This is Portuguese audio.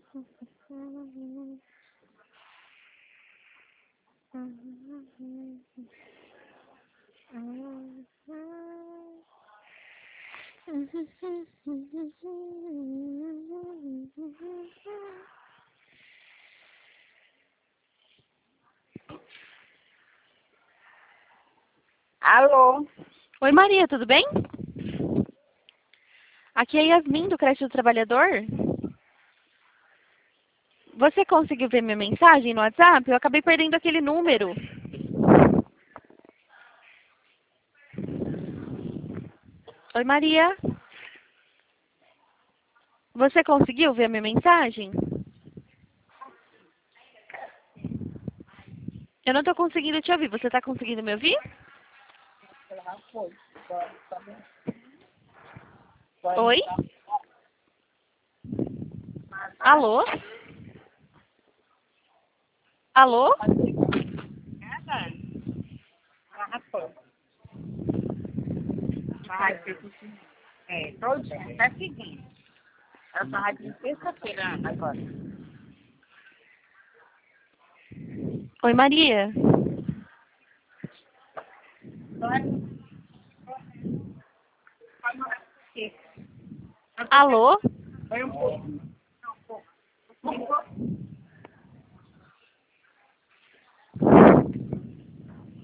Alô? Oi, Maria, tudo bem? Aqui é Yasmin, do Creche do Trabalhador. Você conseguiu ver minha mensagem no WhatsApp? Eu acabei perdendo aquele número. Oi, Maria. Você conseguiu ver a minha mensagem? Eu não tô conseguindo te ouvir. Você tá conseguindo me ouvir? Oi? Alô? Alô? É, todinha, tá seguindo. Eu só rádio de sexta-feira agora. Oi, Maria. Alô? Foi um pouco. Não, um pouco.